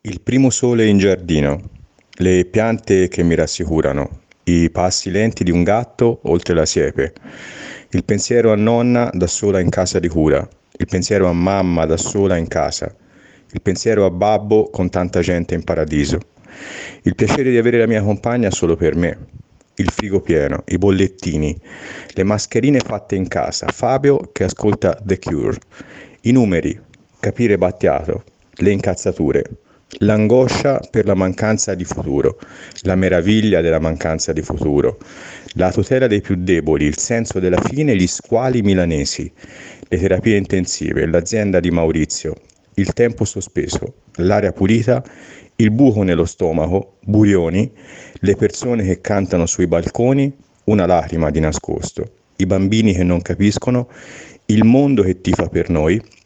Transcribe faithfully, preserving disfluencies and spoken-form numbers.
Il primo sole in giardino, le piante che mi rassicurano, i passi lenti di un gatto oltre la siepe, il pensiero a nonna da sola in casa di cura, il pensiero a mamma da sola in casa, il pensiero a babbo con tanta gente in paradiso, il piacere di avere la mia compagna solo per me, il frigo pieno, i bollettini, le mascherine fatte in casa, Fabio che ascolta The Cure, i numeri, capire Battiato, le incazzature, l'angoscia per la mancanza di futuro, la meraviglia della mancanza di futuro, la tutela dei più deboli, il senso della fine, gli squali milanesi, le terapie intensive, l'azienda di Maurizio, il tempo sospeso, l'aria pulita, il buco nello stomaco, Burioni, le persone che cantano sui balconi, una lacrima di nascosto, i bambini che non capiscono, il mondo che tifa per noi,